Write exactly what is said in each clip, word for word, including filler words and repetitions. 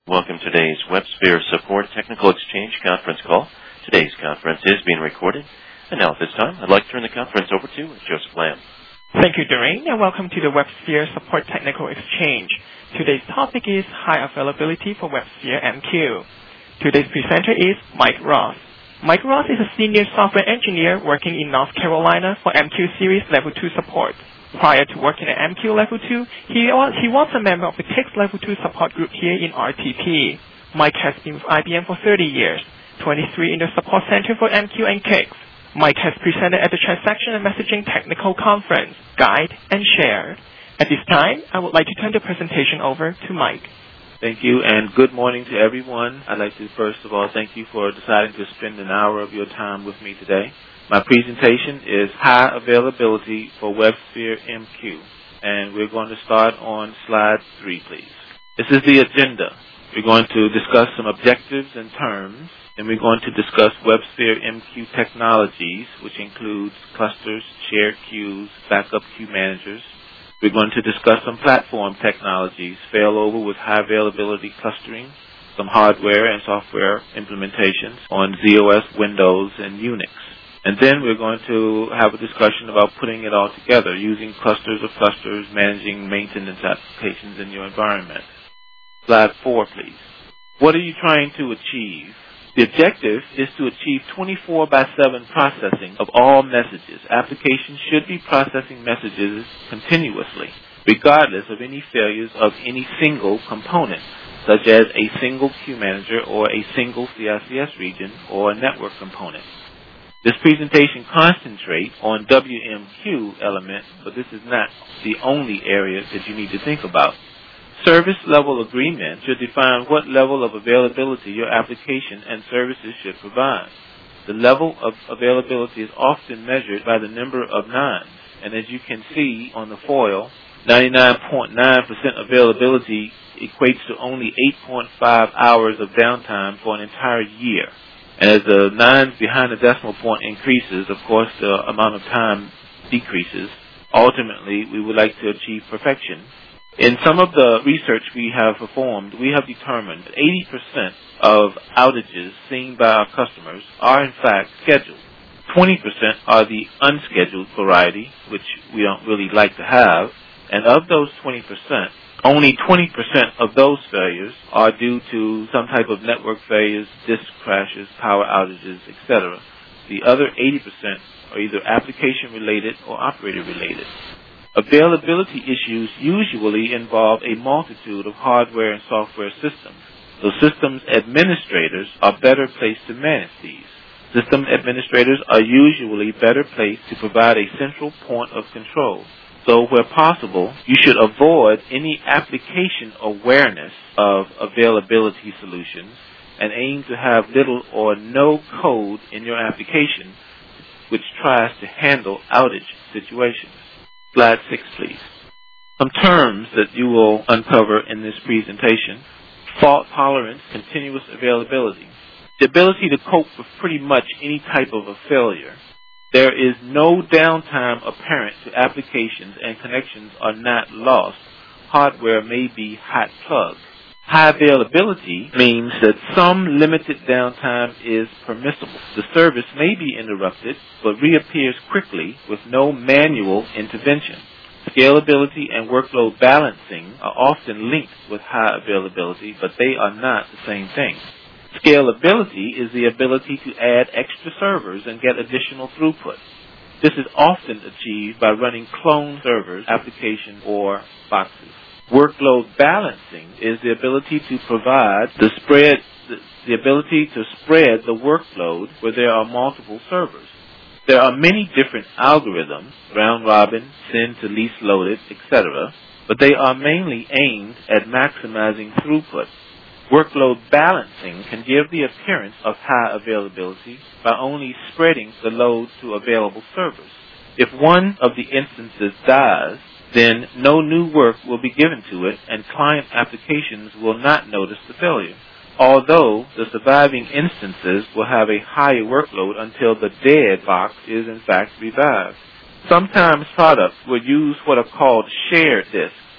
Welcome to today's WebSphere Support Technical Exchange conference call. Today's conference is being recorded. And now at this time, I'd like to turn the conference over to Joseph Lamb. Thank you, Doreen, and welcome to the WebSphere Support Technical Exchange. Today's topic is high availability for WebSphere M Q. Today's presenter is Mike Ross. Mike Ross is a senior software engineer working in North Carolina for M Q Series Level two support. Prior to working at M Q Level two, he was, he was a member of the K I X Level two support group here in R T P. Mike has been with I B M for thirty years, twenty-three in the support center for M Q and K I X. Mike has presented at the Transaction and Messaging Technical Conference, Guide, and Share. At this time, I would like to turn the presentation over to Mike. Thank you, and good morning to everyone. I'd like to first of all thank you for deciding to spend an hour of your time with me today. My presentation is High Availability for WebSphere M Q, and we're going to start on slide three, please. This is the agenda. We're going to discuss some objectives and terms, and we're going to discuss WebSphere M Q technologies, which includes clusters, shared queues, backup queue managers. We're going to discuss some platform technologies, failover with high availability clustering, some hardware and software implementations on Z O S, Windows, and Unix. And then we're going to have a discussion about putting it all together, using clusters of clusters, managing maintenance applications in your environment. Slide four, please. What are you trying to achieve? The objective is to achieve twenty-four by seven processing of all messages. Applications should be processing messages continuously, regardless of any failures of any single component, such as a single queue manager or a single C I C S region or a network component. This presentation concentrates on W M Q element, but this is not the only area that you need to think about. Service level agreement should define what level of availability your application and services should provide. The level of availability is often measured by the number of nines, and as you can see on the foil, ninety-nine point nine percent availability equates to only eight point five hours of downtime for an entire year. And as the nines behind the decimal point increases, of course, the amount of time decreases. Ultimately, we would like to achieve perfection. In some of the research we have performed, we have determined that eighty percent of outages seen by our customers are in fact scheduled. twenty percent are the unscheduled variety, which we don't really like to have. And of those twenty percent, only twenty percent of those failures are due to some type of network failures, disk crashes, power outages, et cetera. The other eighty percent are either application-related or operator-related. Availability issues usually involve a multitude of hardware and software systems. So systems administrators are better placed to manage these. System administrators are usually better placed to provide a central point of control. So where possible, you should avoid any application awareness of availability solutions and aim to have little or no code in your application which tries to handle outage situations. Slide six, please. Some terms that you will uncover in this presentation: fault tolerance, continuous availability, the ability to cope with pretty much any type of a failure. There is no downtime apparent to applications and connections are not lost. Hardware may be hot plugged. High availability means that some limited downtime is permissible. The service may be interrupted, but reappears quickly with no manual intervention. Scalability and workload balancing are often linked with high availability, but they are not the same thing. Scalability is the ability to add extra servers and get additional throughput. This is often achieved by running clone servers, applications, or boxes. Workload balancing is the ability to provide the spread, the, the ability to spread the workload where there are multiple servers. There are many different algorithms, round robin, send to least loaded, et cetera, but they are mainly aimed at maximizing throughput. Workload balancing can give the appearance of high availability by only spreading the load to available servers. If one of the instances dies, then no new work will be given to it and client applications will not notice the failure, although the surviving instances will have a higher workload until the dead box is in fact revived. Sometimes products will use what are called shared disks.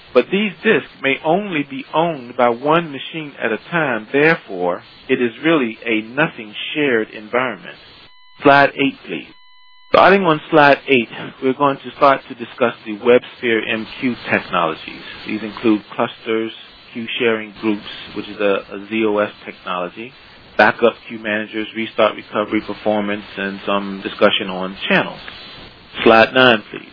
But these disks may only be owned by one machine at a time. Therefore, it is really a nothing shared environment. Slide eight, please. Starting on slide eight, we're going to start to discuss the WebSphere M Q technologies. These include clusters, queue sharing groups, which is a, a Z O S technology, backup queue managers, restart recovery performance, and some discussion on channels. Slide nine, please.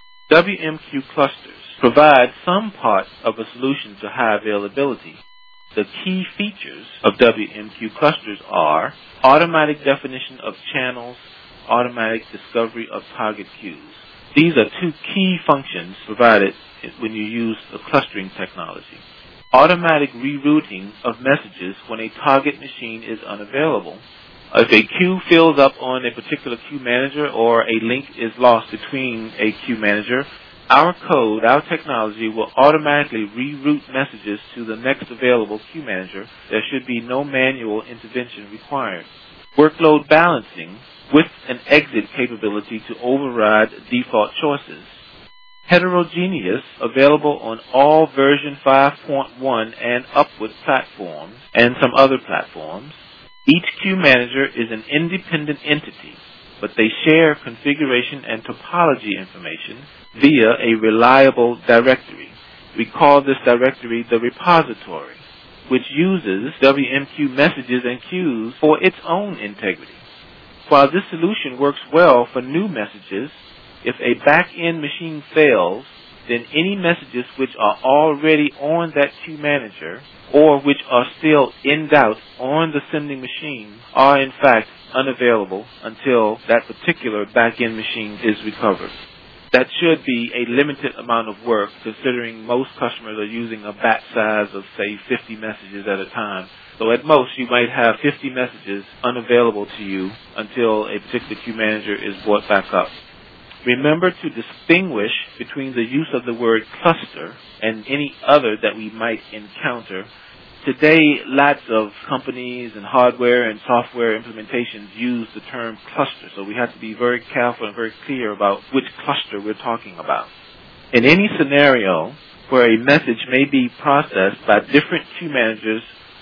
W M Q clusters provide some part of a solution to high availability. The key features of W M Q clusters are automatic definition of channels, automatic discovery of target queues. These are two key functions provided when you use the clustering technology. Automatic rerouting of messages when a target machine is unavailable. If a queue fills up on a particular queue manager or a link is lost between a queue manager, our code, our technology, will automatically reroute messages to the next available queue manager. There should be no manual intervention required. Workload balancing with an exit capability to override default choices. Heterogeneous, available on all version five point one and upward platforms and some other platforms. Each queue manager is an independent entity, but they share configuration and topology information via a reliable directory. We call this directory the repository, which uses W M Q messages and queues for its own integrity. While this solution works well for new messages, if a back-end machine fails, then any messages which are already on that queue manager or which are still in doubt on the sending machine are in fact unavailable until that particular back-end machine is recovered. That should be a limited amount of work, considering most customers are using a batch size of, say, fifty messages at a time. So at most, you might have fifty messages unavailable to you until a particular queue manager is brought back up. Remember to distinguish between the use of the word cluster and any other that we might encounter. Today, lots of companies and hardware and software implementations use the term cluster, so we have to be very careful and very clear about which cluster we're talking about. In any scenario where a message may be processed by different queue managers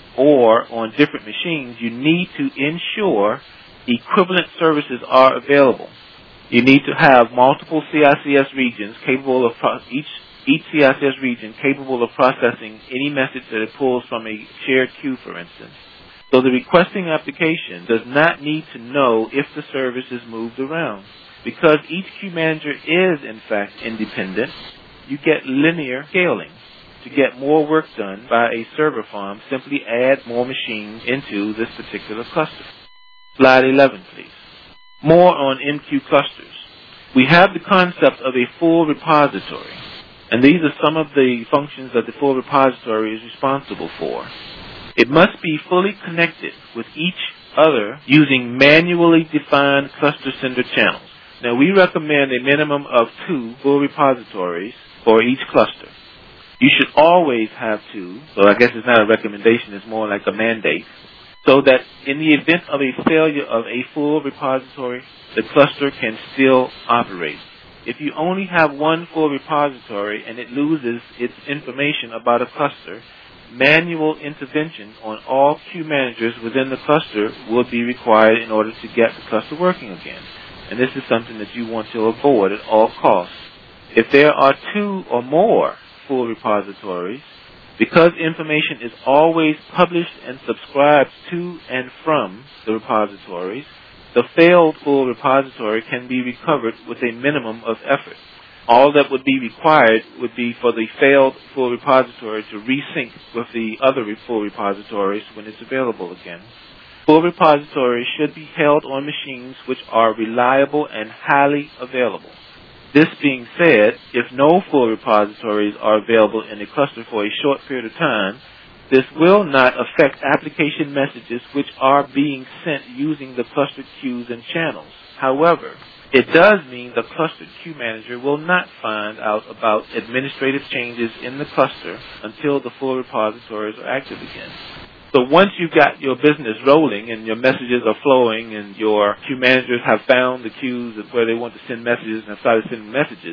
or on different machines, you need to ensure equivalent services are available. You need to have multiple C I C S regions capable of pro- each each C I C S region capable of processing any message that it pulls from a shared queue, for instance. So the requesting application does not need to know if the service is moved around. Because each queue manager is, in fact, independent, you get linear scaling. To get more work done by a server farm, simply add more machines into this particular cluster. Slide eleven, please. More on M Q clusters. We have the concept of a full repository, and these are some of the functions that the full repository is responsible for. It must be fully connected with each other using manually defined cluster sender channels. Now, we recommend a minimum of two full repositories for each cluster. You should always have two, so I guess it's not a recommendation, it's more like a mandate, so that in the event of a failure of a full repository, the cluster can still operate. If you only have one full repository and it loses its information about a cluster, manual intervention on all queue managers within the cluster will be required in order to get the cluster working again. And this is something that you want to avoid at all costs. If there are two or more full repositories, because information is always published and subscribed to and from the repositories, the failed full repository can be recovered with a minimum of effort. All that would be required would be for the failed full repository to resync with the other full repositories when it's available again. Full repositories should be held on machines which are reliable and highly available. This being said, if no full repositories are available in a cluster for a short period of time, this will not affect application messages which are being sent using the clustered queues and channels. However, it does mean the clustered queue manager will not find out about administrative changes in the cluster until the full repositories are active again. So once you've got your business rolling and your messages are flowing and your queue managers have found the queues where they want to send messages and have started sending messages,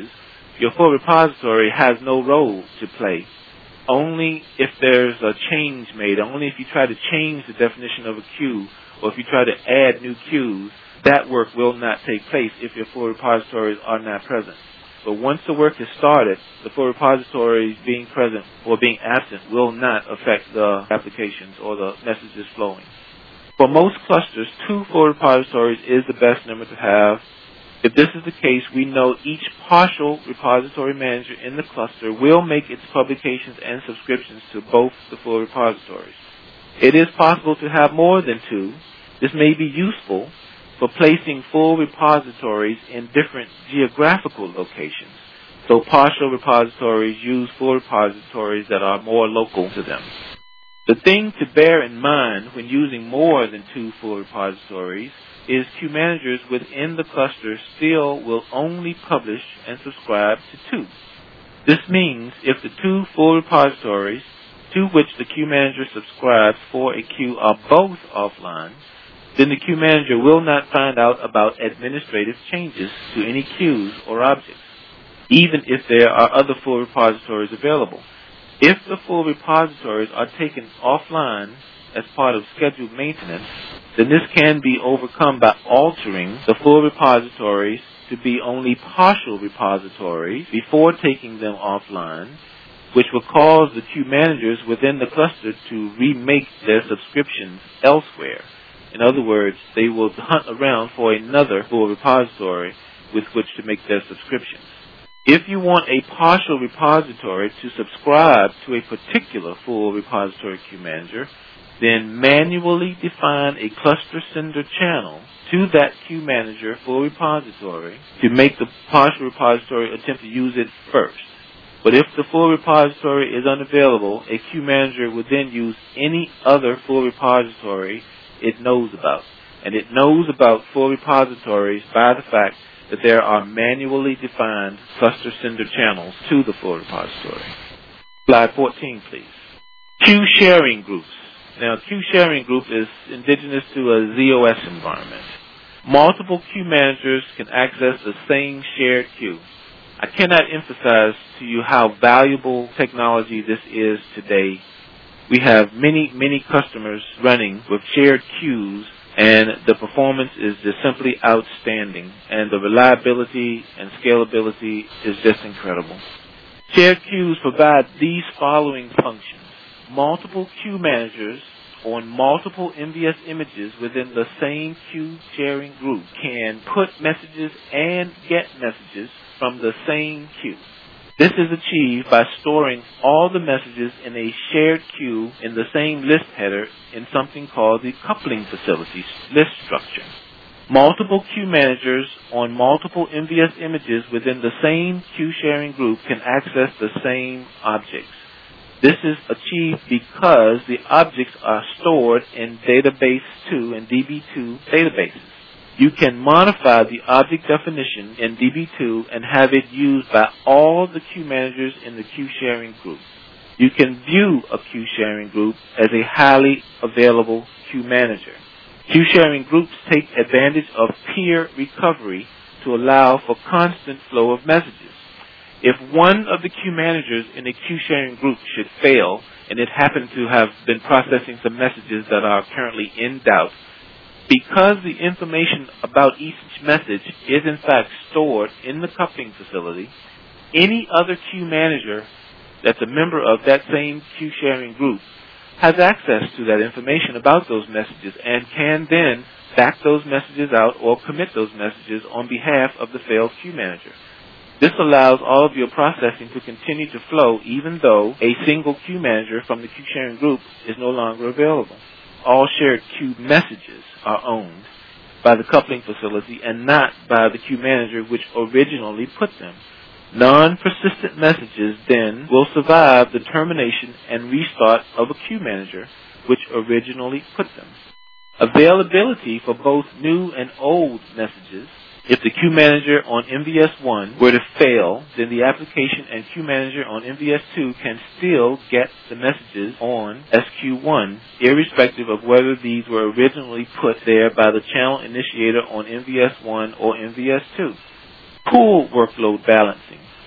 your full repository has no role to play. Only if there's a change made, only if you try to change the definition of a queue, or if you try to add new queues, that work will not take place if your full repositories are not present. But once the work is started, the full repositories being present or being absent will not affect the applications or the messages flowing. For most clusters, two full repositories is the best number to have. If this is the case, we know each partial repository manager in the cluster will make its publications and subscriptions to both the full repositories. It is possible to have more than two. This may be useful for placing full repositories in different geographical locations. So partial repositories use full repositories that are more local to them. The thing to bear in mind when using more than two full repositories is queue managers within the cluster still will only publish and subscribe to two. This means if the two full repositories to which the queue manager subscribes for a queue are both offline, then the queue manager will not find out about administrative changes to any queues or objects, even if there are other full repositories available. If the full repositories are taken offline as part of scheduled maintenance, then this can be overcome by altering the full repositories to be only partial repositories before taking them offline, which will cause the queue managers within the cluster to remake their subscriptions elsewhere. In other words, they will hunt around for another full repository with which to make their subscriptions. If you want a partial repository to subscribe to a particular full repository queue manager, then manually define a cluster sender channel to that queue manager full repository to make the partial repository attempt to use it first. But if the full repository is unavailable, a queue manager would then use any other full repository it knows about. And it knows about full repositories by the fact that there are manually defined cluster sender channels to the full repository. Slide fourteen, please. Queue sharing groups. Now, queue sharing group is indigenous to a Z O S environment. Multiple queue managers can access the same shared queue. I cannot emphasize to you how valuable technology this is today. We have many, many customers running with shared queues, and the performance is just simply outstanding, and the reliability and scalability is just incredible. Shared queues provide these following functions. Multiple queue managers on multiple M V S images within the same queue sharing group can put messages and get messages from the same queue. This is achieved by storing all the messages in a shared queue in the same list header in something called the coupling facility list structure. Multiple queue managers on multiple M V S images within the same queue sharing group can access the same objects. This is achieved because the objects are stored in Database two and D B two databases. You can modify the object definition in D B two and have it used by all the queue managers in the queue sharing group. You can view a queue sharing group as a highly available queue manager. Queue sharing groups take advantage of peer recovery to allow for constant flow of messages. If one of the queue managers in a queue sharing group should fail, and it happened to have been processing some messages that are currently in doubt, because the information about each message is in fact stored in the coupling facility, any other queue manager that's a member of that same queue sharing group has access to that information about those messages and can then back those messages out or commit those messages on behalf of the failed queue manager. This allows all of your processing to continue to flow even though a single queue manager from the queue sharing group is no longer available. All shared queue messages are owned by the coupling facility and not by the queue manager which originally put them. Non-persistent messages then will survive the termination and restart of a queue manager which originally put them. Availability for both new and old messages. If the queue manager on M V S one were to fail, then the application and queue manager on M V S two can still get the messages on S Q one, irrespective of whether these were originally put there by the channel initiator on M V S one or M V S two. Pool workload balancing.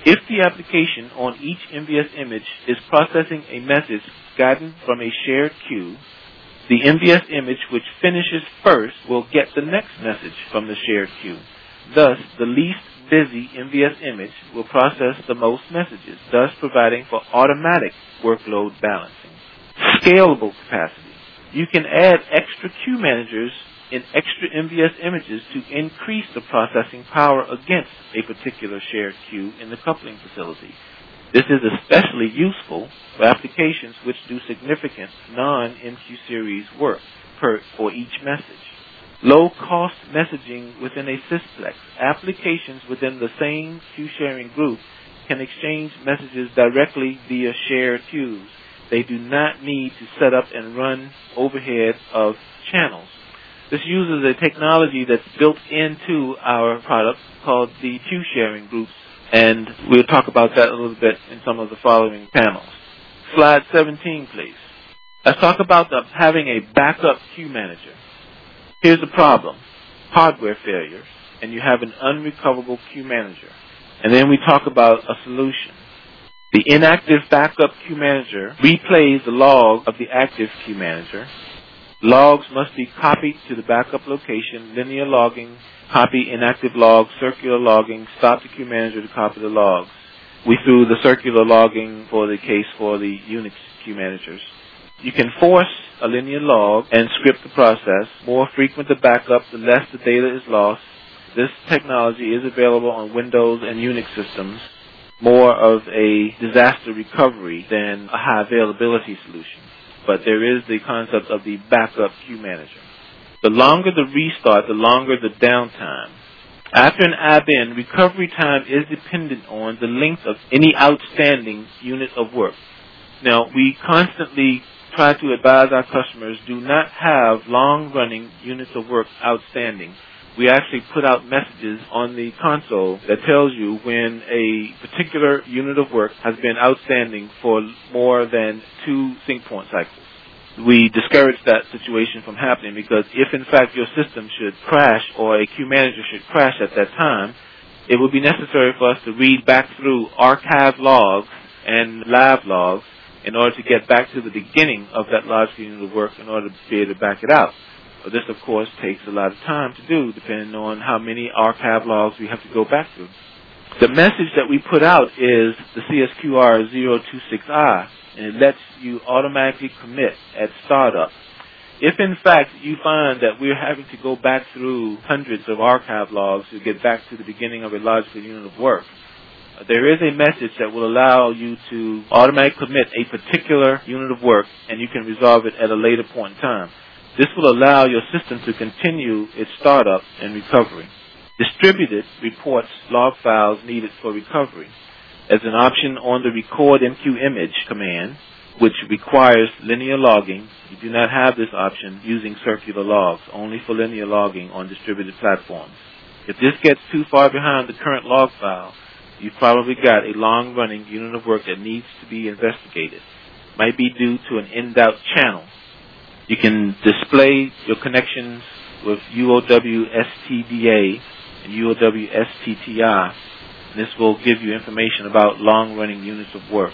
If the application on each M V S image is processing a message gotten from a shared queue, the M V S image which finishes first will get the next message from the shared queue. Thus, the least busy M V S image will process the most messages, thus providing for automatic workload balancing. Scalable capacity. You can add extra queue managers in extra M V S images to increase the processing power against a particular shared queue in the coupling facility. This is especially useful for applications which do significant non-M Q series work per for each message. Low-cost messaging within a sysplex. Applications within the same queue sharing group can exchange messages directly via shared queues. They do not need to set up and run overhead of channels. This uses a technology that's built into our product called the queue sharing groups, and we'll talk about that a little bit in some of the following panels. Slide seventeen, please. Let's talk about the, having a backup queue manager. Here's the problem. Hardware failures, and you have an unrecoverable queue manager. And then we talk about a solution. The inactive backup queue manager replays the log of the active queue manager. Logs must be copied to the backup location, linear logging, copy inactive logs, circular logging, stop the queue manager to copy the logs. We threw the circular logging for the case for the Unix queue managers. You can force a linear log and script the process. More frequent the backup, the less the data is lost. This technology is available on Windows and Unix systems, more of a disaster recovery than a high availability solution. But there is the concept of the backup queue manager. The longer the restart, the longer the downtime. After an A B N, recovery time is dependent on the length of any outstanding unit of work. Now, we constantly try to advise our customers do not have long-running units of work outstanding. We actually put out messages on the console that tells you when a particular unit of work has been outstanding for more than two sync point cycles. We discourage that situation from happening because if in fact your system should crash or a queue manager should crash at that time, it would be necessary for us to read back through archive logs and lab logs in order to get back to the beginning of that large unit of work in order to be able to back it out. This, of course, takes a lot of time to do, depending on how many archive logs we have to go back through. The message that we put out is the C S Q R zero two six I, and it lets you automatically commit at startup. If, in fact, you find that we're having to go back through hundreds of archive logs to get back to the beginning of a logical unit of work, there is a message that will allow you to automatically commit a particular unit of work, and you can resolve it at a later point in time. This will allow your system to continue its startup and recovery. Distributed reports log files needed for recovery. As an option on the record M Q image command, which requires linear logging, you do not have this option using circular logs, only for linear logging on distributed platforms. If this gets too far behind the current log file, you've probably got a long-running unit of work that needs to be investigated. Might be due to an in-doubt channel. You can display your connections with U O W S T D A and U O W S T T I, and this will give you information about long-running units of work.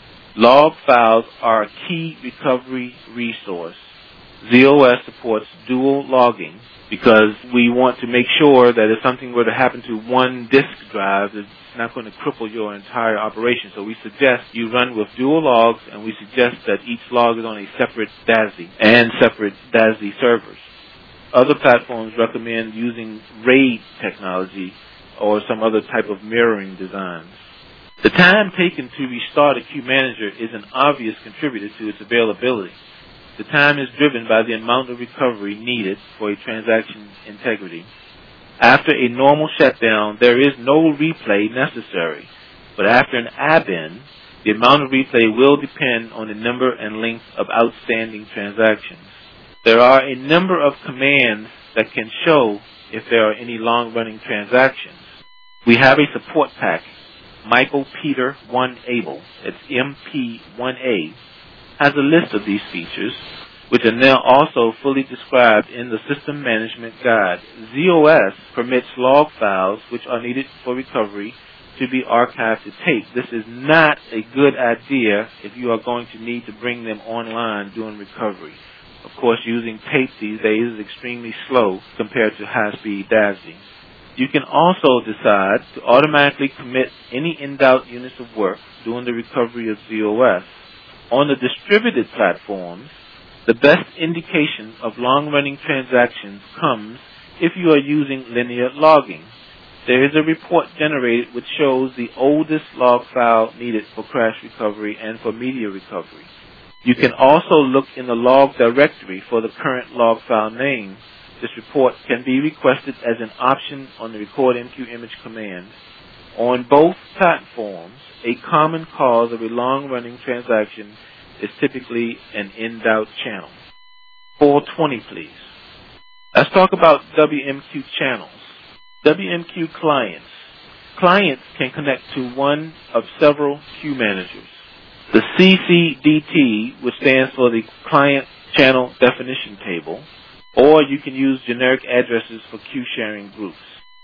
Log files are a key recovery resource. Z O S supports dual logging because we want to make sure that if something were to happen to one disk drive, it's not going to cripple your entire operation. So we suggest you run with dual logs, and we suggest that each log is on a separate D A S I and separate D A S I servers. Other platforms recommend using RAID technology or some other type of mirroring designs. The time taken to restart a queue manager is an obvious contributor to its availability. The time is driven by the amount of recovery needed for a transaction's integrity. After a normal shutdown, there is no replay necessary, but after an A B N, the amount of replay will depend on the number and length of outstanding transactions. There are a number of commands that can show if there are any long-running transactions. We have a support pack, Michael Peter one Able, it's M P one A, has a list of these features, which are now also fully described in the System Management Guide. Z O S permits log files which are needed for recovery to be archived to tape. This is not a good idea if you are going to need to bring them online during recovery. Of course, using tape these days is extremely slow compared to high-speed D A S D. You can also decide to automatically commit any in-doubt units of work during the recovery of Z O S. On the distributed platforms, the best indication of long-running transactions comes if you are using linear logging. There is a report generated which shows the oldest log file needed for crash recovery and for media recovery. You can also look in the log directory for the current log file name. This report can be requested as an option on the Record M Q Image command. On both platforms, a common cause of a long-running transaction is typically an in-doubt channel. four twenty, please. Let's talk about W M Q channels. W M Q clients. Clients can connect to one of several queue managers. The C C D T, which stands for the Client Channel Definition Table, or you can use generic addresses for queue sharing groups.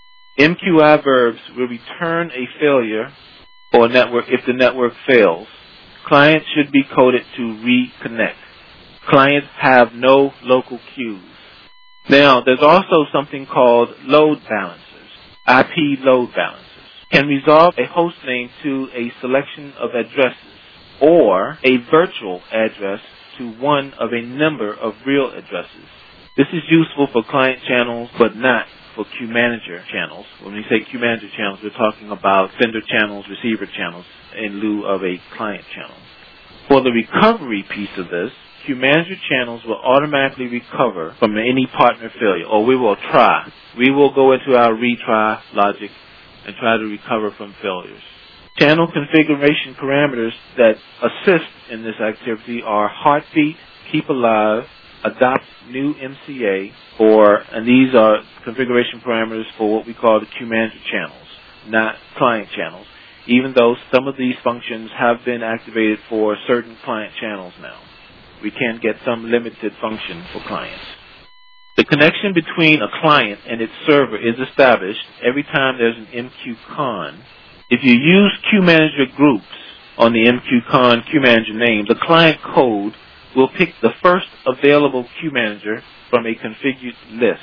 M Q I verbs will return a failure or network if the network fails. Clients should be coded to reconnect. Clients have no local queues. Now, there's also something called load balancers. I P load balancers can resolve a host name to a selection of addresses or a virtual address to one of a number of real addresses. This is useful for client channels, but not for queue manager channels. When we say queue manager channels, we're talking about sender channels, receiver channels, in lieu of a client channel. For the recovery piece of this, queue manager channels will automatically recover from any partner failure, or we will try. We will go into our retry logic and try to recover from failures. Channel configuration parameters that assist in this activity are heartbeat, keep alive, adopt new M C A, or, and these are configuration parameters for what we call the queue manager channels, not client channels, even though some of these functions have been activated for certain client channels now. We can get some limited function for clients. The connection between a client and its server is established every time there's an M Q con. If you use queue manager groups on the M Q con queue manager name, the client code will pick the first available queue manager from a configured list.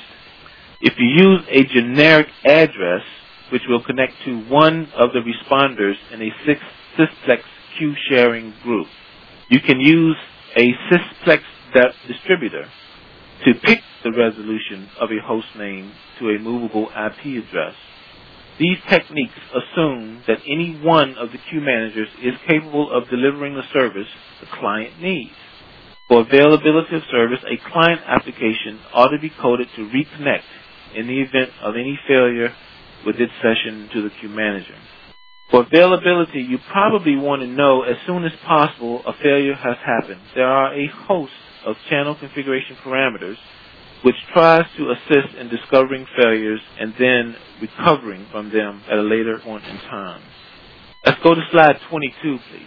If you use a generic address, which will connect to one of the responders in a six sysplex queue sharing group, you can use a sysplex distributor to pick the resolution of a host name to a movable I P address. These techniques assume that any one of the queue managers is capable of delivering the service the client needs. For availability of service, a client application ought to be coded to reconnect in the event of any failure with its session to the queue manager. For availability, you probably want to know as soon as possible a failure has happened. There are a host of channel configuration parameters which tries to assist in discovering failures and then recovering from them at a later point in time. Let's go to slide twenty-two, please.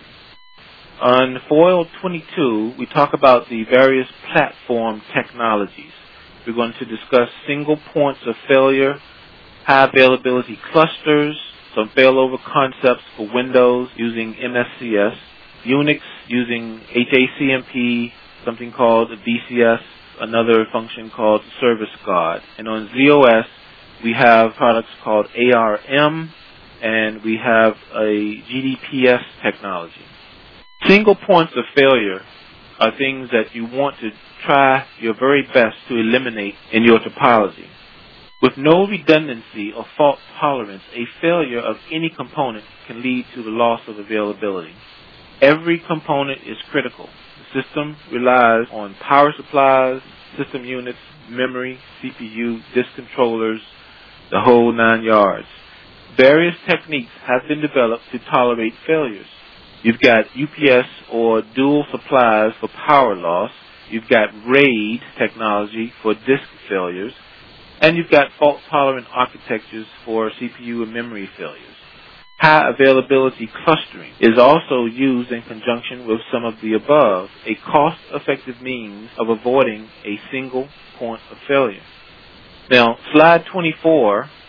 On foil twenty-two, we talk about the various platform technologies. We're going to discuss single points of failure, high availability clusters, some failover concepts for Windows using M S C S, Unix using H A C M P, something called V C S, another function called Service Guard. And on Z O S, we have products called A R M, and we have a G D P S technology. Single points of failure are things that you want to try your very best to eliminate in your topology. With no redundancy or fault tolerance, a failure of any component can lead to the loss of availability. Every component is critical. The system relies on power supplies, system units, memory, C P U, disk controllers, the whole nine yards. Various techniques have been developed to tolerate failures. You've got U P S or dual supplies for power loss. You've got RAID technology for disk failures. And you've got fault-tolerant architectures for C P U and memory failures. High availability clustering is also used in conjunction with some of the above, a cost-effective means of avoiding a single point of failure. Now, slide twenty-four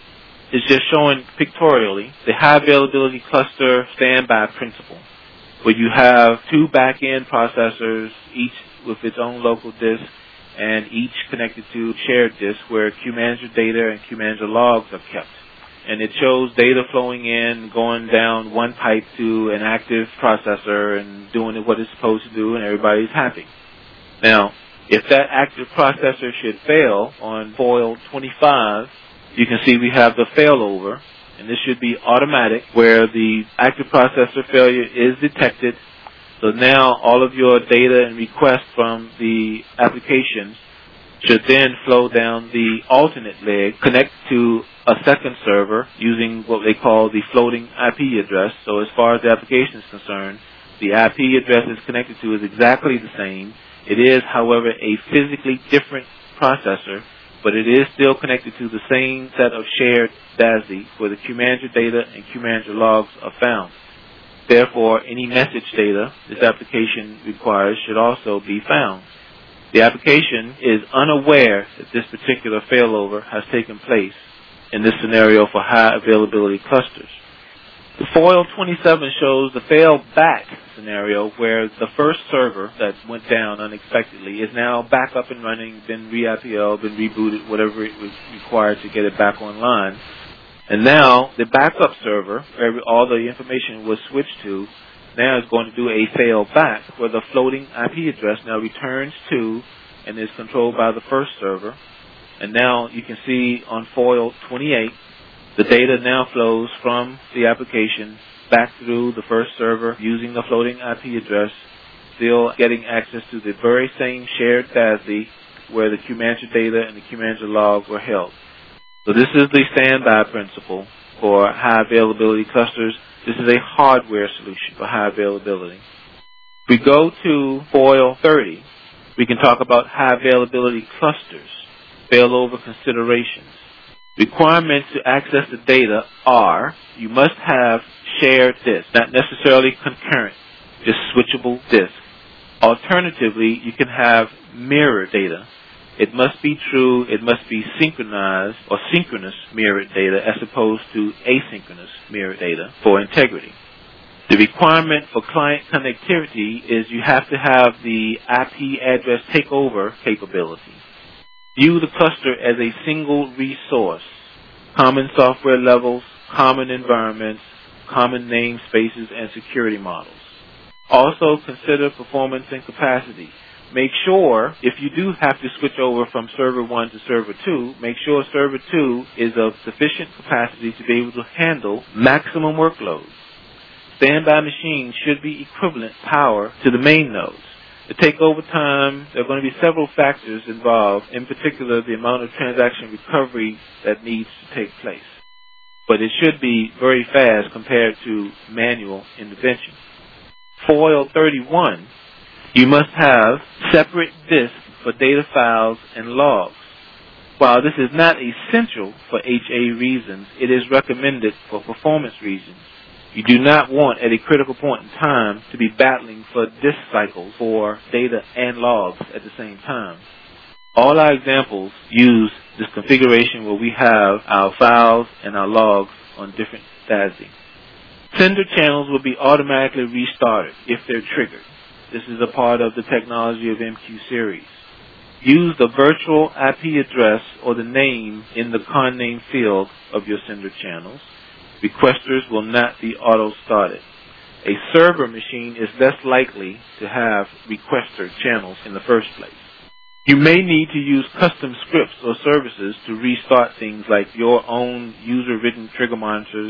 is just showing pictorially the high availability cluster standby principle, where you have two back-end processors, each with its own local disk, and each connected to shared disk where QManager data and QManager logs are kept. And it shows data flowing in, going down one pipe to an active processor and doing what it's supposed to do, and everybody's happy. Now, if that active processor should fail on foil twenty-five, you can see we have the failover, and this should be automatic, where the active processor failure is detected. So now all of your data and requests from the application should then flow down the alternate leg, connect to a second server using what they call the floating I P address. So as far as the application is concerned, the I P address it's connected to is exactly the same. It is, however, a physically different processor, but it is still connected to the same set of shared D A S I where the QManager data and QManager logs are found. Therefore, any message data this application requires should also be found. The application is unaware that this particular failover has taken place in this scenario for high availability clusters. The foil twenty-seven shows the fail back scenario where the first server that went down unexpectedly is now back up and running, been re-I P L'd, been rebooted, whatever it was required to get it back online. And now the backup server, where all the information was switched to, now is going to do a fail back where the floating I P address now returns to and is controlled by the first server. And now you can see on foil twenty-eight, the data now flows from the application back through the first server using the floating I P address, still getting access to the very same shared D A S I where the QManager data and the QManager log were held. So this is the standby principle for high availability clusters. This is a hardware solution for high availability. If we go to foil thirty, we can talk about high availability clusters, failover considerations. Requirements to access the data are, you must have shared disk, not necessarily concurrent, just switchable disk. Alternatively, you can have mirror data. It must be true, it must be synchronized or synchronous mirrored data as opposed to asynchronous mirrored data for integrity. The requirement for client connectivity is you have to have the I P address takeover capability. View the cluster as a single resource, common software levels, common environments, common namespaces, and security models. Also consider performance and capacity. Make sure, if you do have to switch over from server one to server two, make sure server two is of sufficient capacity to be able to handle maximum workloads. Standby machines should be equivalent power to the main nodes. To take over time, there are going to be several factors involved, in particular the amount of transaction recovery that needs to take place. But it should be very fast compared to manual intervention. Foil thirty-one, you must have separate disks for data files and logs. While this is not essential for H A reasons, it is recommended for performance reasons. You do not want at a critical point in time to be battling for disk cycles for data and logs at the same time. All our examples use this configuration where we have our files and our logs on different D A S I. Sender channels will be automatically restarted if they're triggered. This is a part of the technology of M Q series. Use the virtual I P address or the name in the con name field of your sender channels. Requesters will not be auto-started. A server machine is less likely to have requester channels in the first place. You may need to use custom scripts or services to restart things like your own user-written trigger monitors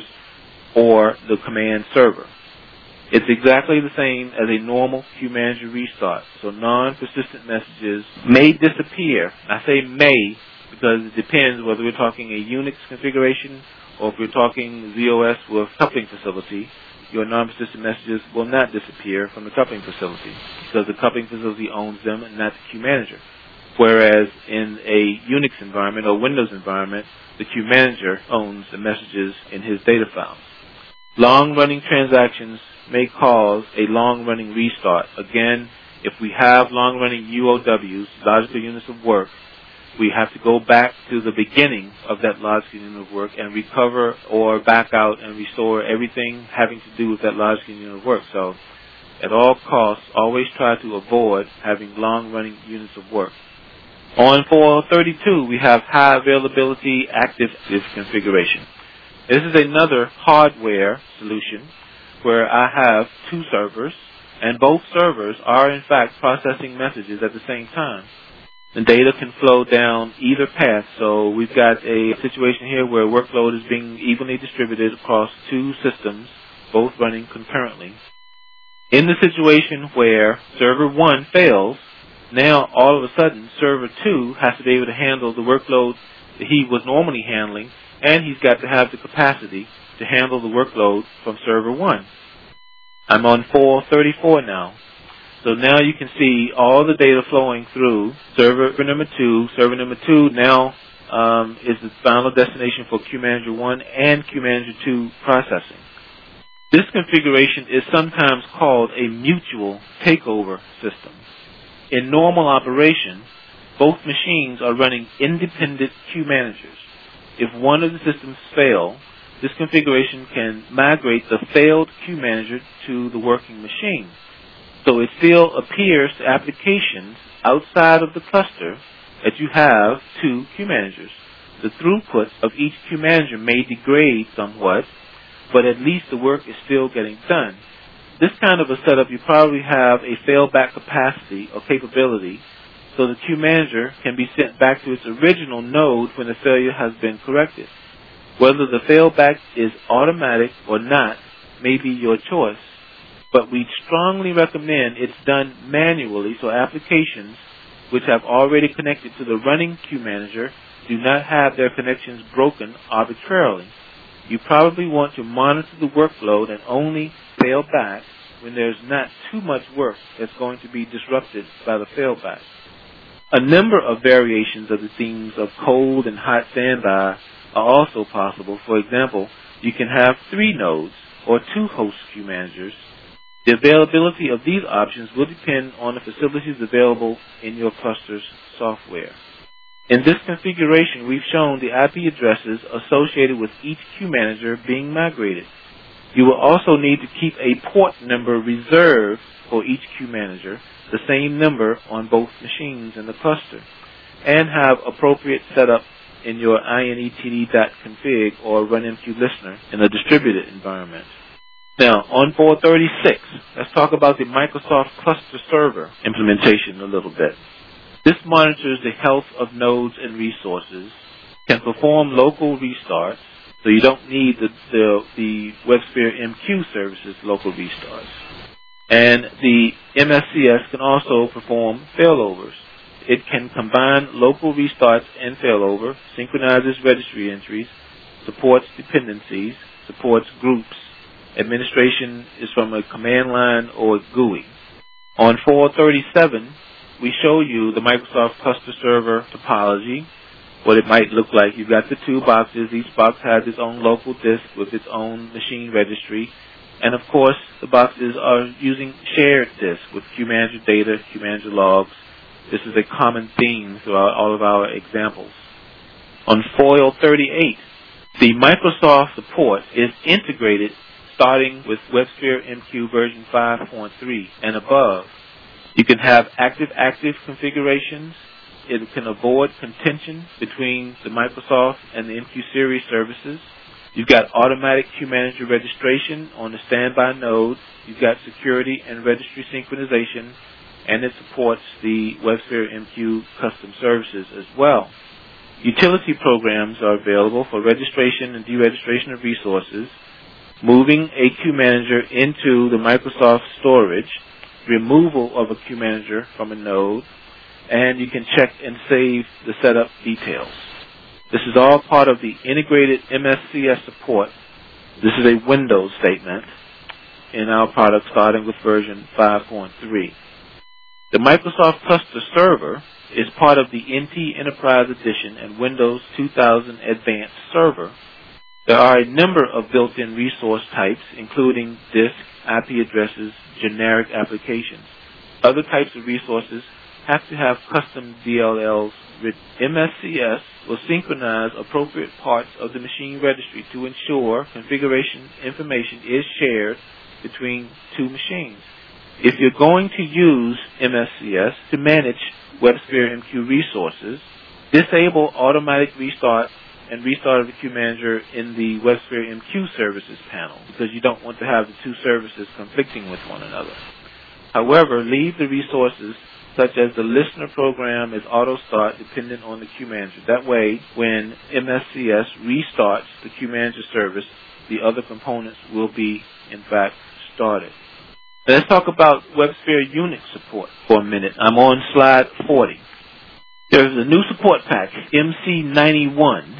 or the command server. It's exactly the same as a normal QManager restart, so non-persistent messages may disappear. I say may because it depends whether we're talking a Unix configuration or if we're talking Z O S with coupling facility. Your non-persistent messages will not disappear from the coupling facility because the coupling facility owns them and not the QManager. Whereas in a Unix environment or Windows environment, the QManager owns the messages in his data files. Long-running transactions may cause a long-running restart. Again, if we have long-running U O Ws, logical units of work, we have to go back to the beginning of that large-scale unit of work and recover or back out and restore everything having to do with that large-scale unit of work. So at all costs, always try to avoid having long-running units of work. On four thirty-two, we have high availability active disk configuration. This is another hardware solution where I have two servers, and both servers are in fact processing messages at the same time. The data can flow down either path, so we've got a situation here where workload is being evenly distributed across two systems, both running concurrently. In the situation where server one fails, now all of a sudden server two has to be able to handle the workload that he was normally handling, and he's got to have the capacity to handle the workload from server one. I'm on four thirty-four now. So now you can see all the data flowing through server number two. Server number two now um, is the final destination for QManager one and QManager two processing. This configuration is sometimes called a mutual takeover system. In normal operation, both machines are running independent QManagers. If one of the systems fail, this configuration can migrate the failed QManager to the working machine. So it still appears to applications outside of the cluster that you have two QManagers. The throughput of each QManager may degrade somewhat, but at least the work is still getting done. This kind of a setup, you probably have a failback capacity or capability, so the QManager can be sent back to its original node when the failure has been corrected. Whether the failback is automatic or not may be your choice, but we strongly recommend it's done manually so applications which have already connected to the running QManager do not have their connections broken arbitrarily. You probably want to monitor the workload and only fail back when there's not too much work that's going to be disrupted by the failback. A number of variations of the themes of cold and hot standby are also possible. For example, you can have three nodes or two host QManagers. The availability of these options will depend on the facilities available in your cluster's software. In this configuration, we've shown the I P addresses associated with each QManager being migrated. You will also need to keep a port number reserved for each QManager, the same number on both machines in the cluster, and have appropriate setup in your inetd.config or runmqlistener in a distributed environment. Now, on four thirty-six, let's talk about the Microsoft Cluster Server implementation a little bit. This monitors the health of nodes and resources, can perform local restarts, so you don't need the, the, the WebSphere M Q services local restarts. And the M S C S can also perform failovers. It can combine local restarts and failover, synchronizes registry entries, supports dependencies, supports groups. Administration is from a command line or G U I. On four thirty-seven, we show you the Microsoft Cluster Server topology, what it might look like. You've got the two boxes. Each box has its own local disk with its own machine registry. And of course, the boxes are using shared disk with QManager data, QManager logs. This is a common theme throughout all of our examples. On foil thirty-eight, the Microsoft support is integrated starting with WebSphere M Q version five point three and above. You can have active-active configurations. It can avoid contention between the Microsoft and the M Q series services. You've got automatic QManager registration on the standby nodes. You've got security and registry synchronization, and it supports the WebSphere M Q custom services as well. Utility programs are available for registration and deregistration of resources, moving a QManager into the Microsoft storage, removal of a QManager from a node, and you can check and save the setup details. This is all part of the integrated M S C S support. This is a Windows statement in our product starting with version five point three. The Microsoft Cluster Server is part of the N T Enterprise Edition and Windows two thousand Advanced Server. There are a number of built-in resource types, including disk, I P addresses, generic applications. Other types of resources have to have custom D L Ls written. M S C S will synchronize appropriate parts of the machine registry to ensure configuration information is shared between two machines. If you're going to use M S C S to manage WebSphere M Q resources, disable automatic restart and restart of the Queue Manager in the WebSphere M Q services panel, because you don't want to have the two services conflicting with one another. However, leave the resources such as the listener program as auto start dependent on the Queue Manager. That way, when M S C S restarts the Queue Manager service, the other components will be, in fact, started. Let's talk about WebSphere Unix support for a minute. I'm on slide forty. There's a new support pack, M C ninety-one.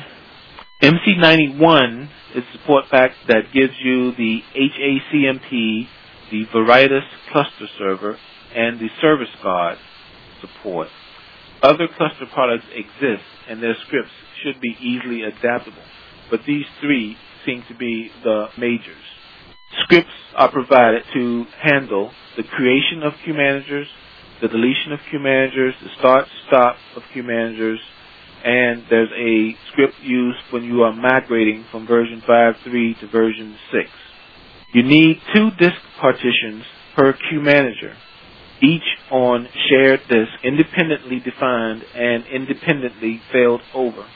M C ninety-one is a support pack that gives you the H A C M P, the Veritas cluster server, and the Service Guard support. Other cluster products exist, and their scripts should be easily adaptable, but these three seem to be the majors. Scripts are provided to handle the creation of Queue Managers, the deletion of Queue Managers, the start-stop of Queue Managers, and there's a script used when you are migrating from version five point three to version six. You need two disk partitions per Queue Manager, each on shared disk, independently defined and independently failed over.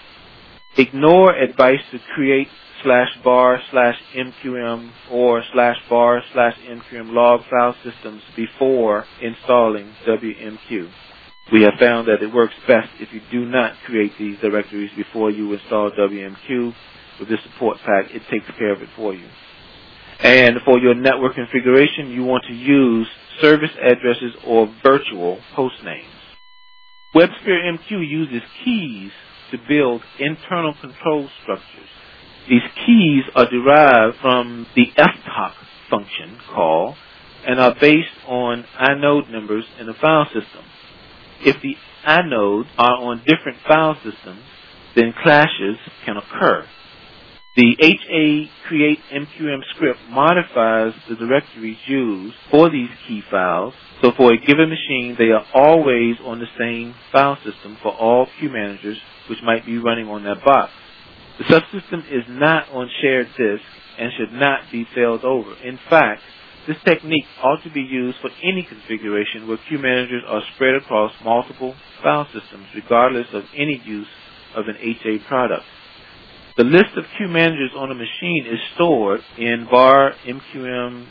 Ignore advice to create slash bar slash MQM or slash bar slash MQM log file systems before installing W M Q. We have found that it works best if you do not create these directories before you install W M Q. With this support pack, it takes care of it for you. And for your network configuration, you want to use service addresses or virtual host names. WebSphere M Q uses keys to build internal control structures. These keys are derived from the F T O C function call and are based on inode numbers in the file system. If the inodes are on different file systems, then clashes can occur. The H A create M Q M script modifies the directories used for these key files, so for a given machine, they are always on the same file system for all Queue Managers which might be running on that box. The subsystem is not on shared disk and should not be failed over. In fact, this technique ought to be used for any configuration where Queue Managers are spread across multiple file systems, regardless of any use of an H A product. The list of Queue Managers on a machine is stored in var mqm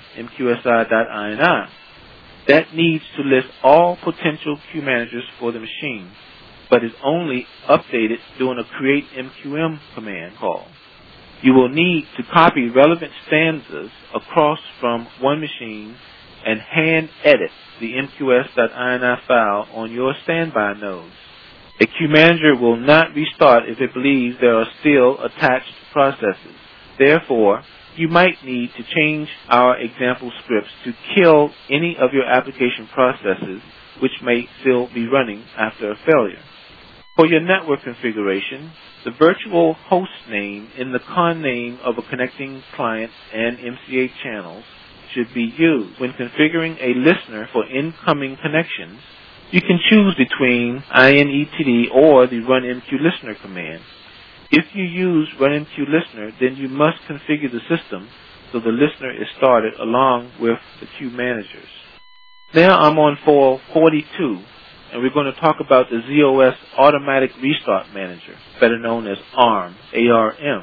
mqsi.ini. That needs to list all potential Queue Managers for the machine, but is only updated during a create M Q M command call. You will need to copy relevant stanzas across from one machine and hand edit the M Q S dot ini file on your standby nodes. A Queue Manager will not restart if it believes there are still attached processes. Therefore, you might need to change our example scripts to kill any of your application processes which may still be running after a failure. For your network configuration, the virtual host name in the con name of a connecting client and M C A channels should be used. When configuring a listener for incoming connections, you can choose between inetd or the runmqlistener command. If you use runmqlistener, then you must configure the system so the listener is started along with the Queue Managers. Now I'm on foil forty-two, and we're going to talk about the Z O S Automatic Restart Manager, better known as ARM, A R M.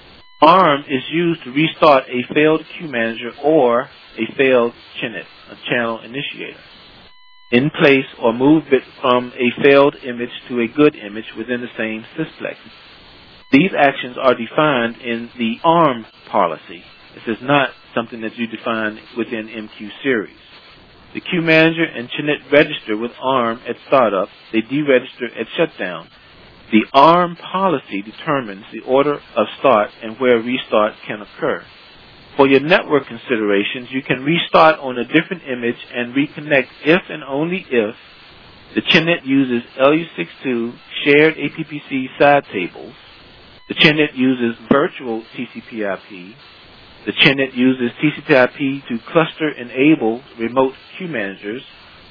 ARM is used to restart a failed Queue Manager or a failed C H I N I T, a channel initiator, in place or move it from a failed image to a good image within the same sysplex. These actions are defined in the ARM policy. This is not something that you define within M Q series. The Queue Manager and C H I N I T register with ARM at startup. They deregister at shutdown. The ARM policy determines the order of start and where restart can occur. For your network considerations, you can restart on a different image and reconnect if and only if the C H I N I T uses L U sixty-two shared A P P C side tables, the C H I N I T uses virtual T C P I P, the C H I N I T uses T C P I P to cluster enable remote Queue Managers,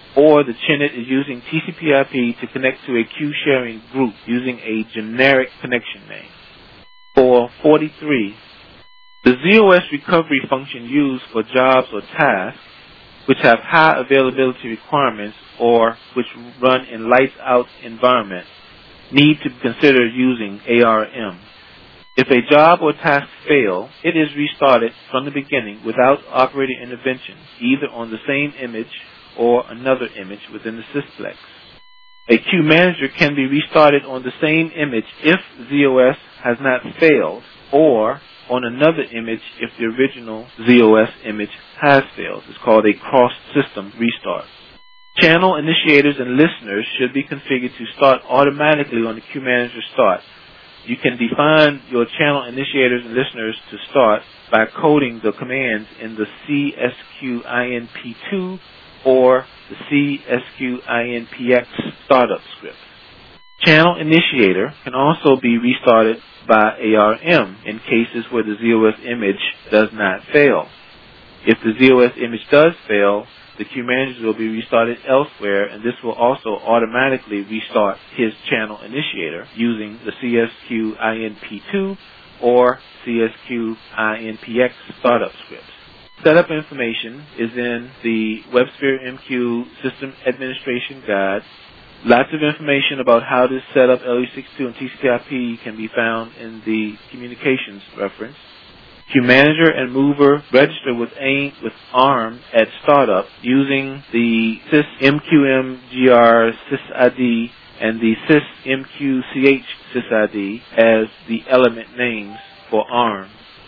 or the Chinet is using T C P I P to connect to a queue sharing group using a generic connection name. For forty-three, the Z O S recovery function used for jobs or tasks which have high availability requirements or which run in lights-out environments need to be considered using A R M. If a job or task fails, it is restarted from the beginning without operator intervention, either on the same image or another image within the sysplex. A queue manager can be restarted on the same image if Z O S has not failed, or on another image if the original Z O S image has failed. It's called a cross-system restart. Channel initiators and listeners should be configured to start automatically on the queue manager start. You can define your channel initiators and listeners to start by coding the commands in the C S Q I N P two or the C S Q I N P X startup script. Channel initiator can also be restarted by A R M in cases where the Z O S image does not fail. If the Z O S image does fail, the queue manager will be restarted elsewhere, and this will also automatically restart his channel initiator using the C S Q I N P two or C S Q I N P X startup scripts. Setup information is in the WebSphere M Q System Administration Guide. Lots of information about how to set up L E sixty-two and T C P I P can be found in the Communications reference. Queue manager and mover register with AIM with ARM at startup using the sysmqmgr sysid and the sysmqch sysid as the element names for ARM.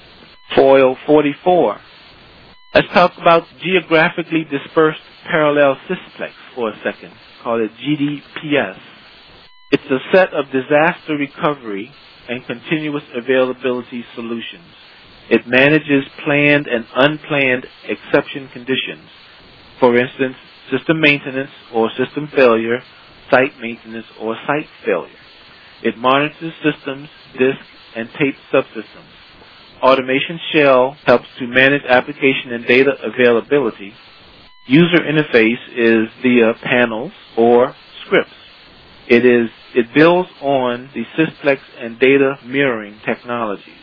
Foil forty-four. Let's talk about geographically dispersed parallel sysplex for a second. Call it G D P S. It's a set of disaster recovery and continuous availability solutions. It manages planned and unplanned exception conditions. For instance, system maintenance or system failure, site maintenance or site failure. It monitors systems, disk, and tape subsystems. Automation Shell helps to manage application and data availability. User interface is via panels or scripts. It is it builds on the sysplex and data mirroring technologies.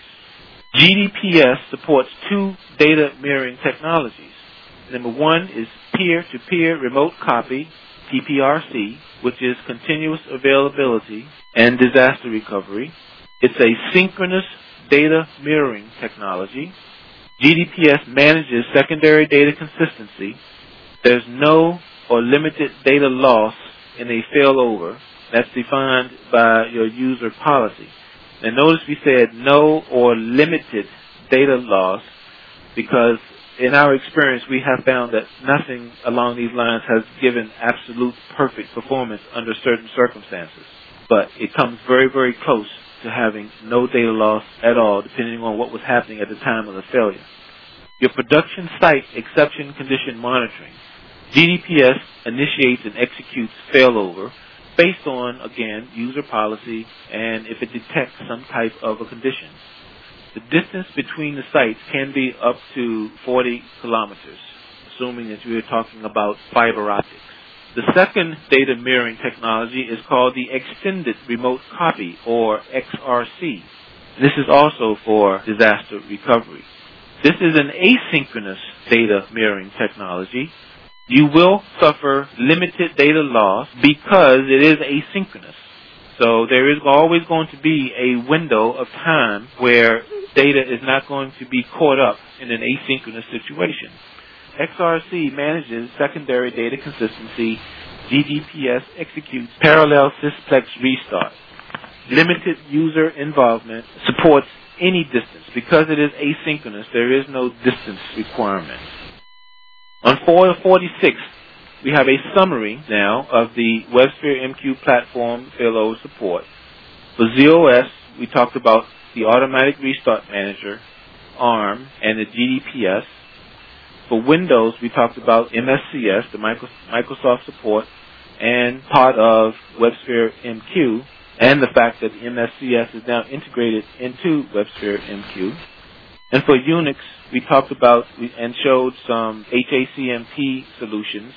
G D P S supports two data mirroring technologies. Number one is peer-to-peer remote copy, P P R C, which is continuous availability and disaster recovery. It's a synchronous data mirroring technology. G D P S manages secondary data consistency. There's no or limited data loss in a failover. That's defined by your user policy. And notice we said no or limited data loss because in our experience we have found that nothing along these lines has given absolute perfect performance under certain circumstances. But it comes very, very close to having no data loss at all depending on what was happening at the time of the failure. Your production site exception condition monitoring. G D P S initiates and executes failover based on, again, user policy and if it detects some type of a condition. The distance between the sites can be up to forty kilometers, assuming that we are talking about fiber optics. The second data mirroring technology is called the Extended Remote Copy, or X R C. This is also for disaster recovery. This is an asynchronous data mirroring technology. You will suffer limited data loss because it is asynchronous. So there is always going to be a window of time where data is not going to be caught up in an asynchronous situation. X R C manages secondary data consistency. G D P S executes parallel sysplex restart. Limited user involvement supports any distance. Because it is asynchronous, there is no distance requirement. On foil forty-six, we have a summary now of the WebSphere M Q platform failover support. For Z O S, we talked about the Automatic Restart Manager, ARM, and the G D P S. For Windows, we talked about M S C S, the Microsoft support, and part of WebSphere M Q, and the fact that the M S C S is now integrated into WebSphere M Q. And for Unix, we talked about and showed some H A C M P solutions,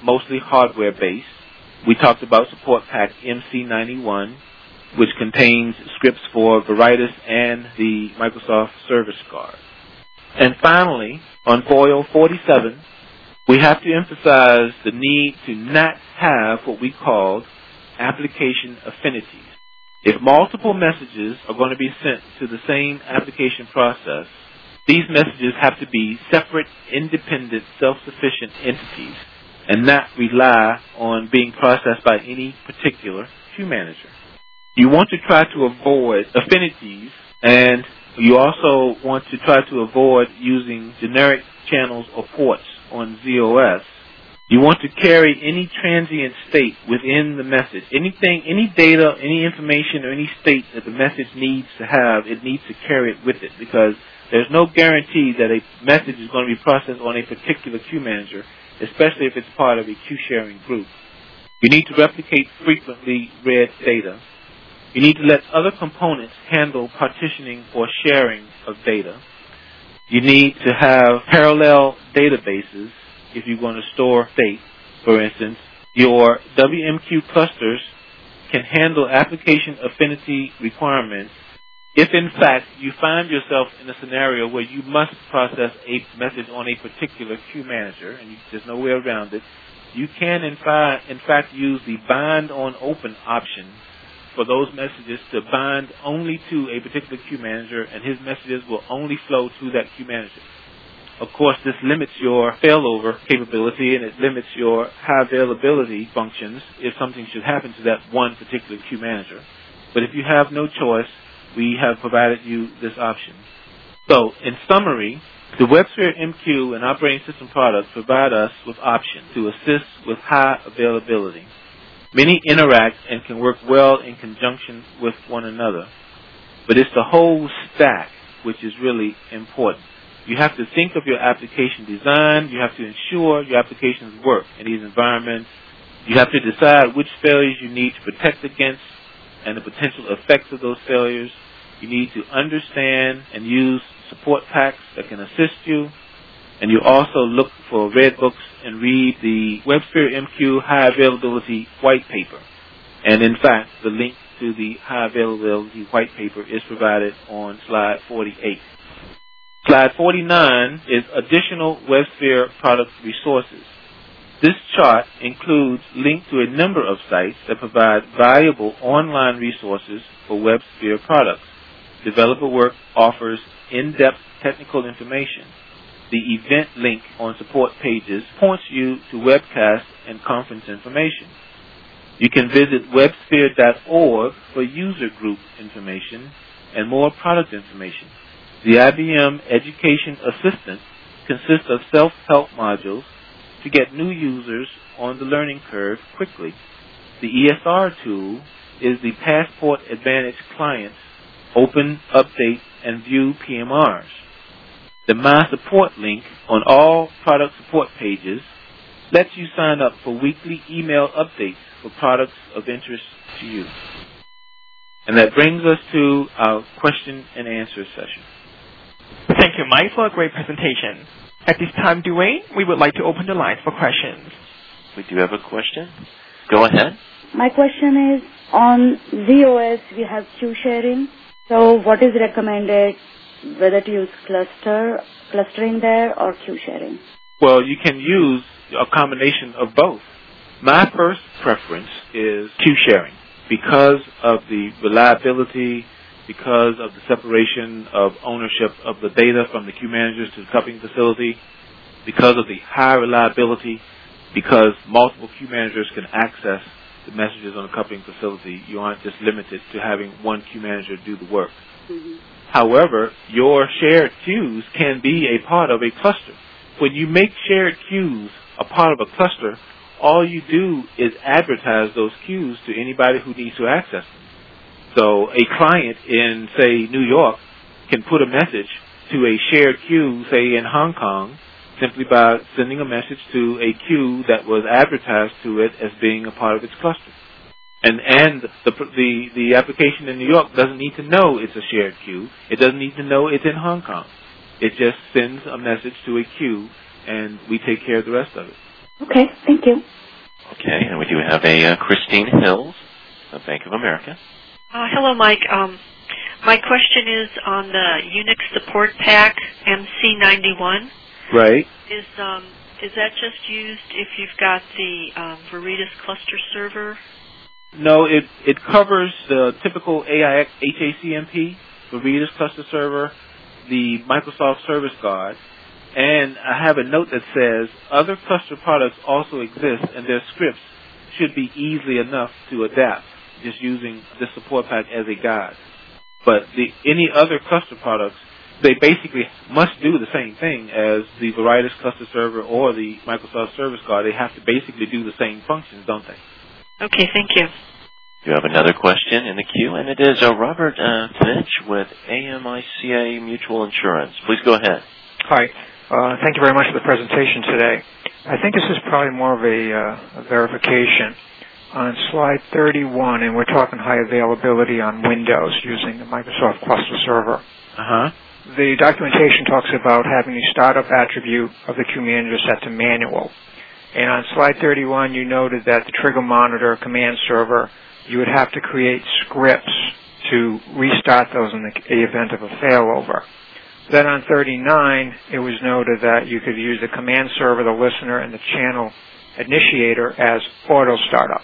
mostly hardware-based. We talked about Support Pack M C ninety-one, which contains scripts for Veritas and the Microsoft Service Card. And finally, on foil forty-seven, we have to emphasize the need to not have what we call application affinities. If multiple messages are going to be sent to the same application process, these messages have to be separate, independent, self-sufficient entities and not rely on being processed by any particular queue manager. You want to try to avoid affinities, and you also want to try to avoid using generic channels or ports on Z O S. You want to carry any transient state within the message. Anything, any data, any information, or any state that the message needs to have, it needs to carry it with it, because there's no guarantee that a message is going to be processed on a particular queue manager, especially if it's part of a queue sharing group. You need to replicate frequently read data. You need to let other components handle partitioning or sharing of data. You need to have parallel databases if you're going to store state. For instance, your W M Q clusters can handle application affinity requirements if, in fact, you find yourself in a scenario where you must process a message on a particular queue manager, and you, there's no way around it. You can, in, fi- in fact, use the bind on open option for those messages to bind only to a particular queue manager, and his messages will only flow to that queue manager. Of course, this limits your failover capability, and it limits your high availability functions if something should happen to that one particular queue manager. But if you have no choice, we have provided you this option. So, in summary, the WebSphere M Q and operating system products provide us with options to assist with high availability. Many interact and can work well in conjunction with one another. But it's the whole stack which is really important. You have to think of your application design. You have to ensure your applications work in these environments. You have to decide which failures you need to protect against and the potential effects of those failures. You need to understand and use support packs that can assist you. And you also look for red books and read the WebSphere M Q High Availability White Paper. And in fact, the link to the High Availability White Paper is provided on slide forty-eight. Slide forty-nine is additional WebSphere product resources. This chart includes links to a number of sites that provide valuable online resources for WebSphere products. Developer Work offers in-depth technical information. The event link on support pages points you to webcast and conference information. You can visit websphere dot org for user group information and more product information. The I B M Education Assistant consists of self-help modules to get new users on the learning curve quickly. The E S R tool is the Passport Advantage clients open, update, and view P M Rs. The My Support link on all product support pages lets you sign up for weekly email updates for products of interest to you. And that brings us to our question and answer session. Thank you, Mike, for a great presentation. At this time, Dwayne, we would like to open the line for questions. We do have a question. Go ahead. My question is, on Z O S, we have queue sharing. So what is recommended, whether to use cluster, clustering there or queue sharing? Well, you can use a combination of both. My first preference is queue sharing because of the reliability, because of the separation of ownership of the data from the queue managers to the coupling facility, because of the high reliability, because multiple queue managers can access the messages on the coupling facility. You aren't just limited to having one queue manager do the work. Mm-hmm. However, your shared queues can be a part of a cluster. When you make shared queues a part of a cluster, all you do is advertise those queues to anybody who needs to access them. So a client in, say, New York can put a message to a shared queue, say, in Hong Kong, simply by sending a message to a queue that was advertised to it as being a part of its cluster. And and the, the, the application in New York doesn't need to know it's a shared queue. It doesn't need to know it's in Hong Kong. It just sends a message to a queue, and we take care of the rest of it. Okay, thank you. Okay, and we do have a uh, Christine Hills of Bank of America. Uh, hello, Mike. Um, my question is on the Unix Support Pack M C ninety-one. Right. Is um, is that just used if you've got the um, Veritas cluster server? No, it, it covers the typical A I X H A C M P, Veritas cluster server, the Microsoft Service Guard, and I have a note that says other cluster products also exist and their scripts should be easily enough to adapt, just using the support pack as a guide. But the, any other cluster products, they basically must do the same thing as the Veritas cluster server or the Microsoft Service Guard. They have to basically do the same functions, don't they? Okay, thank you. You have another question in the queue, and it is uh, Robert uh, Finch with A M I C A Mutual Insurance. Please go ahead. Hi. Uh, thank you very much for the presentation today. I think this is probably more of a, uh, a verification. On slide thirty-one, and we're talking high availability on Windows using the Microsoft Cluster Server. Uh-huh. The documentation talks about having the startup attribute of the Queue Manager set to manual. And on slide thirty-one, you noted that the trigger monitor command server, you would have to create scripts to restart those in the, the event of a failover. Then on thirty-nine, it was noted that you could use the command server, the listener, and the channel initiator as auto startup.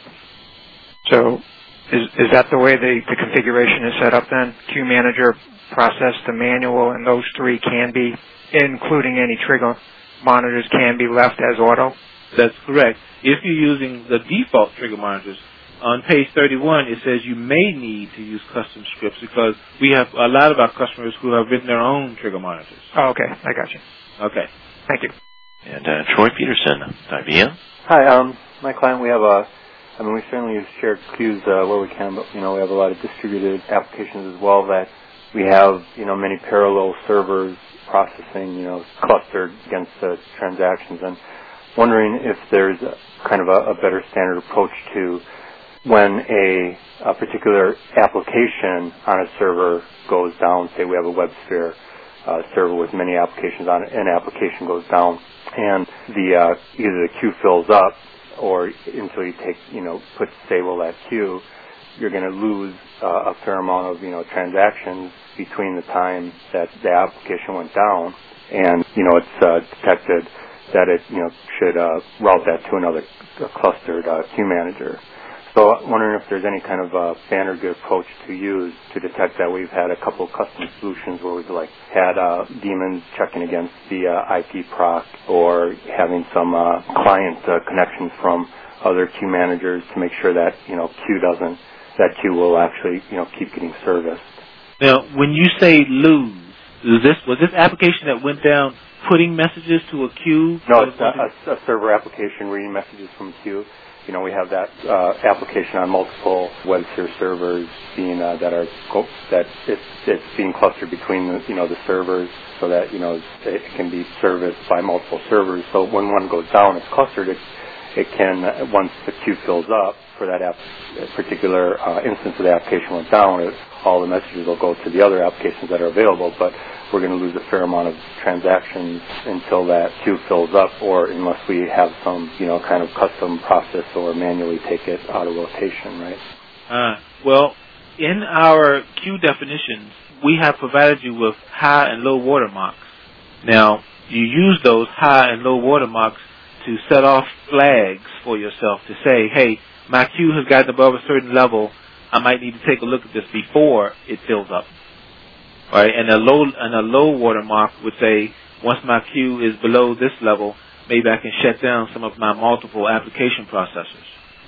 So is, is that the way the, the configuration is set up then? Queue Manager, process to manual, and those three can be, including any trigger monitors, can be left as auto? That's correct. If you're using the default trigger monitors, on page thirty-one, it says you may need to use custom scripts because we have a lot of our customers who have written their own trigger monitors. Oh, okay. I got you. Okay. Thank you. And uh, Troy Peterson, I B M. Hi. Um, my client, we have a, I mean, we certainly use shared queues uh, where we can, but, you know, we have a lot of distributed applications as well that we have, you know, many parallel servers processing, you know, clustered against the transactions. And wondering if there's a, kind of a, a better standard approach to when a, a particular application on a server goes down. Say we have a WebSphere uh, server with many applications on it, an application goes down, and the uh, either the queue fills up, or until you take, you know, put disable that queue, you're going to lose uh, a fair amount of, you know, transactions between the time that the application went down and, you know, it's uh, detected that it, you know, should uh, route that to another uh, clustered uh, queue manager. So I'm wondering if there's any kind of uh, standard good approach to use to detect that. We've had a couple of custom solutions where we've like had uh, daemons checking against the uh, I P proc, or having some uh, client uh, connections from other queue managers to make sure that, you know, queue doesn't, that queue will actually, you know, keep getting serviced. Now, when you say lose, is this was this application that went down putting messages to a queue? No, it's a, a, a server application reading messages from a queue. You know, we have that uh, application on multiple WebSphere servers being uh, that are that it's, it's being clustered between the, you know, the servers, so that, you know, it can be serviced by multiple servers. So when one goes down, it's clustered. It, it can uh, once the queue fills up for that app, particular uh, instance of the application went down, it, all the messages will go to the other applications that are available. But we're going to lose a fair amount of transactions until that queue fills up, or unless we have some, you know, kind of custom process or manually take it out of rotation, right? Uh, well, in our queue definitions, we have provided you with high and low watermarks. Now, you use those high and low watermarks to set off flags for yourself to say, hey, my queue has gotten above a certain level. I might need to take a look at this before it fills up. All right, and a low and a low watermark would say, once my queue is below this level, maybe I can shut down some of my multiple application processors.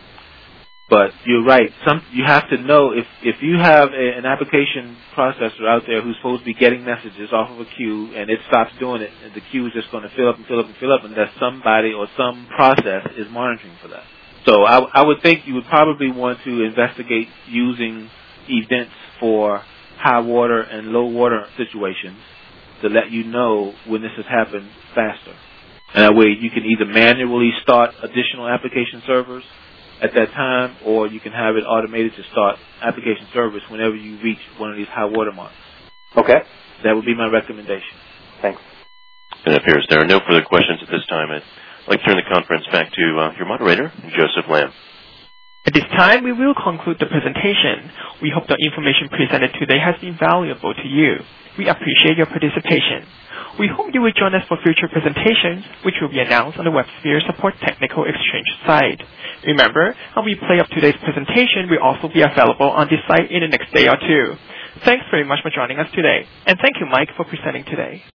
But you're right. Some you have to know if if you have a, an application processor out there who's supposed to be getting messages off of a queue, and it stops doing it, and the queue is just going to fill up and fill up and fill up, and that somebody or some process is monitoring for that. So I, I would think you would probably want to investigate using events for high water and low water situations to let you know when this has happened faster. And that way you can either manually start additional application servers at that time, or you can have it automated to start application servers whenever you reach one of these high water marks. Okay. That would be my recommendation. Thanks. It appears there are no further questions at this time. At I'd like to turn the conference back to uh, your moderator, Joseph Lamb. At this time, we will conclude the presentation. We hope the information presented today has been valuable to you. We appreciate your participation. We hope you will join us for future presentations, which will be announced on the WebSphere Support Technical Exchange site. Remember, a replay of today's presentation will also be available on this site in the next day or two. Thanks very much for joining us today, and thank you, Mike, for presenting today.